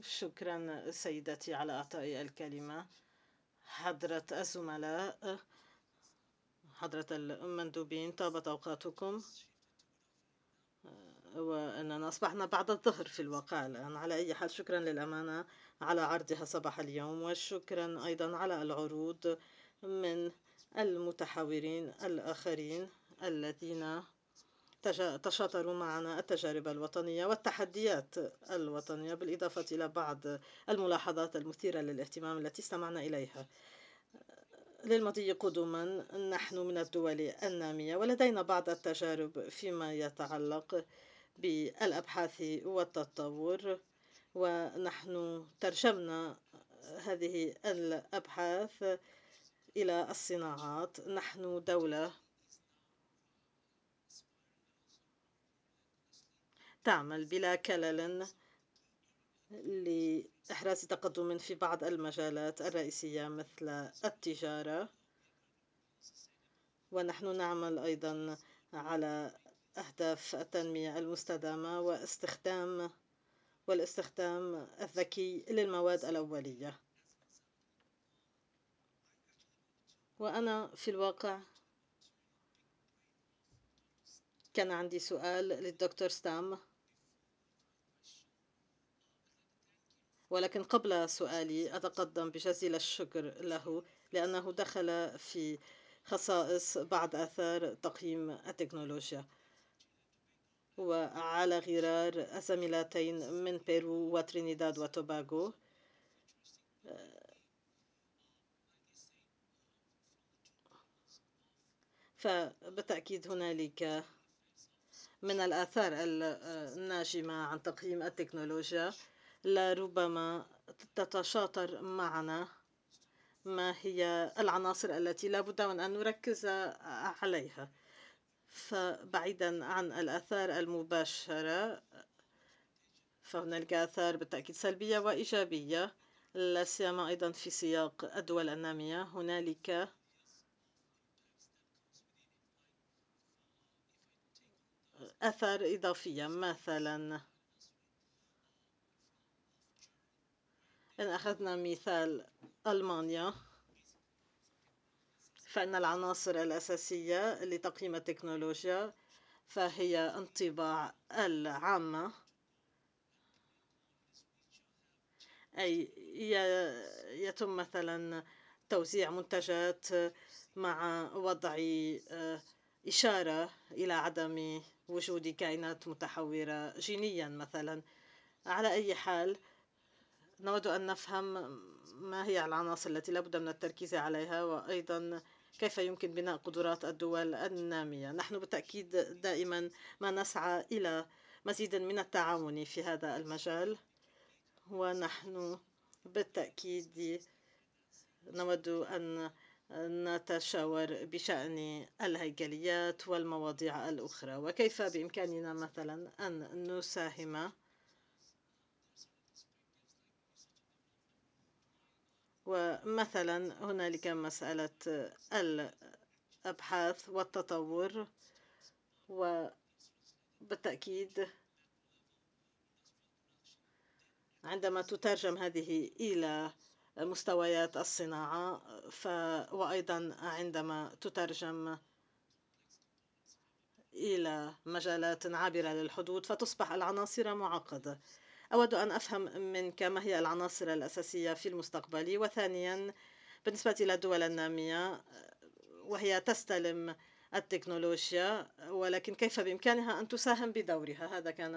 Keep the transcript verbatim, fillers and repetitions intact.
شكرا سيدتي على إعطائي الكلمة. حضرة الزملاء، حضرة المندوبين، طابت أوقاتكم، وأننا أصبحنا بعد الظهر في الواقع الآن. على أي حال، شكرا للأمانة على عرضها صباح اليوم، وشكرا أيضا على العروض من المتحاورين الآخرين الذين تشاطروا معنا التجارب الوطنية والتحديات الوطنية، بالإضافة إلى بعض الملاحظات المثيرة للاهتمام التي استمعنا إليها. للمضي قدما، نحن من الدول النامية ولدينا بعض التجارب فيما يتعلق بالأبحاث والتطور، ونحن ترجمنا هذه الأبحاث إلى الصناعات. نحن دولة تعمل بلا كلل لإحراز تقدم في بعض المجالات الرئيسية مثل التجارة، ونحن نعمل أيضا على أهداف التنمية المستدامة واستخدام والاستخدام الذكي للمواد الأولية. وأنا في الواقع كان عندي سؤال للدكتور ستام، ولكن قبل سؤالي أتقدم بجزيل الشكر له لأنه دخل في خصائص بعض آثار تقييم التكنولوجيا، وعلى غرار الزميلتين من بيرو وترينيداد وتوباغو. فبالتأكيد هنالك من الآثار الناجمة عن تقييم التكنولوجيا لربما تتشاطر معنا ما هي العناصر التي لا بد من أن نركز عليها. فبعيدا عن الآثار المباشرة، فهنالك آثار بالتأكيد سلبية وإيجابية، لا سيما أيضا في سياق الدول النامية. هنالك آثار إضافية، مثلا إن أخذنا مثال ألمانيا، فإن العناصر الأساسية لتقييم التكنولوجيا فهي انطباع العامة، أي يتم مثلا توزيع منتجات مع وضع إشارة إلى عدم وجود كائنات متحورة جينيا مثلا. على أي حال، نود أن نفهم ما هي العناصر التي لابد من التركيز عليها، وأيضا كيف يمكن بناء قدرات الدول النامية. نحن بالتأكيد دائما ما نسعى إلى مزيد من التعاون في هذا المجال، ونحن بالتأكيد نود أن نتشاور بشأن الهيكليات والمواضيع الأخرى، وكيف بإمكاننا مثلا أن نساهم. ومثلا هنالك مسألة الأبحاث والتطور، وبالتأكيد عندما تترجم هذه إلى مستويات الصناعة ف... وأيضا عندما تترجم إلى مجالات عابرة للحدود فتصبح العناصر معقدة. أود أن أفهم منك ما هي العناصر الأساسية في المستقبل، وثانيا بالنسبة إلى الدول النامية وهي تستلم التكنولوجيا، ولكن كيف بإمكانها أن تساهم بدورها. هذا كان